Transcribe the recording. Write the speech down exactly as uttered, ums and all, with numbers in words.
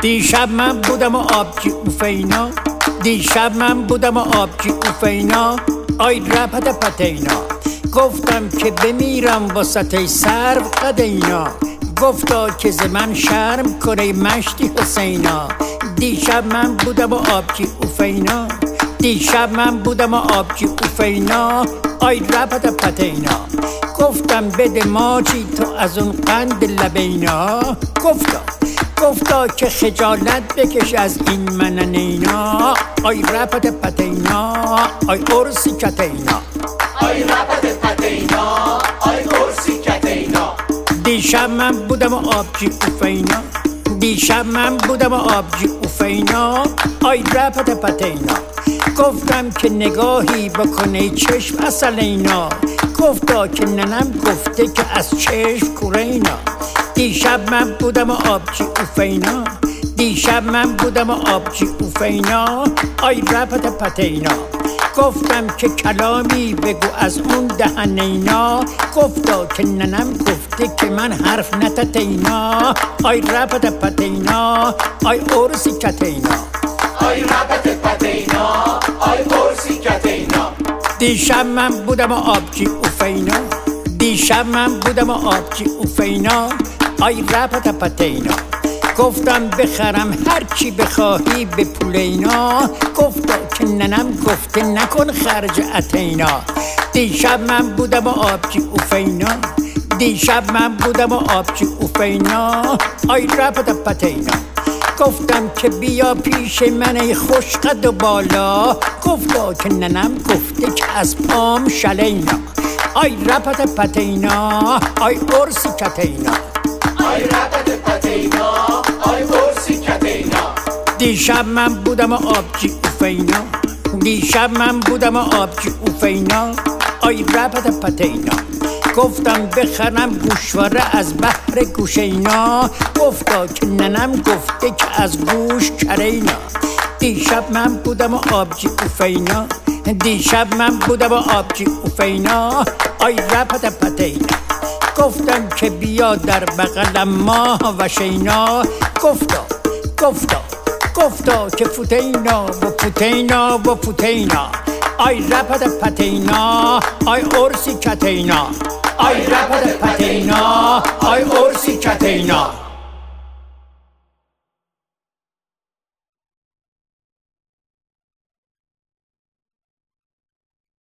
دیشب من بودم و آبجی اوفینا، دیشب من بودم و آبجی اوفینا، آی رپت پتینا. گفتم که بمیرم واسطه سرو قدینا، گفتا که ز من شرم کنه مشتی حسینا. دیشب من بودم و آبجی اوفینا، دیشب من بودم و آبجی اوفینا، آی رپت پتینا. گفتم بده ماچی تو از اون قند لبینا، گفتا گفتا که خجالت بکش از این من نینا، آی رپت پتینا، آی ارسی کتینا، آی رپت پتینا، آی ارسی کتینا. دیشب من بودم و آبجی اوفینا، دیشب من بودم و آبجی اوفینا، آی رپت پتینا. گفتم که نگاهی بکنه چشم اصلینا، گفتا که ننم گفته که از چشم کورینا. دیشب من بودم و آبجی اوفینا، دیشب من بودم و آبجی اوفینا، آی رپت پتینا. گفتم که کلامی بگو از اون دهنینا، گفتا که ننم گفته که من حرف نتتینا، آی رپت پتینا، آی ارسی کتینا، آی رپت پتینا، آی ارسی کتینا. دیشب من بودم و آبجی اوفینا، دیشب من بودم و آبجی اوفینا، آی رپت پتینا. گفتم بخرم هرچی بخواهی به پولینا، گفتا که ننم گفته نکن خرج اتینا. دیشب من بودم و آبجی اوفینا، دیشب من بودم و آبجی اوفینا، آی رپت پتینا. گفتم که بیا پیش من ای خوش قد و بالا، گفتا که ننم گفته که از پام شلینا، آی رپت پتینا، آی ارسی کتینا، آی رپت پتینا، آی ارسی کتینا. دیشب من بودم و آبجی اوفینا، دیشب من بودم و آبجی اوفینا، آی رپت پتینا. گفتم بخرم گوشواره از بحر گوشینا، گفتا که ننم گفته که از گوش کرینا. دیشب من بودم و آبجی اوفینا، دیشب من بودم و آبجی اوفینا، آی رپت پتینا. گفتم که بیا در بغلم ماه و شینا، گفتا گفتا گفتا که فوتینا و فوتینا و فوتینا، آی رپت پتینا، آی ارسی کتینا، آی رپت پتینا، آی ارسی کتینا.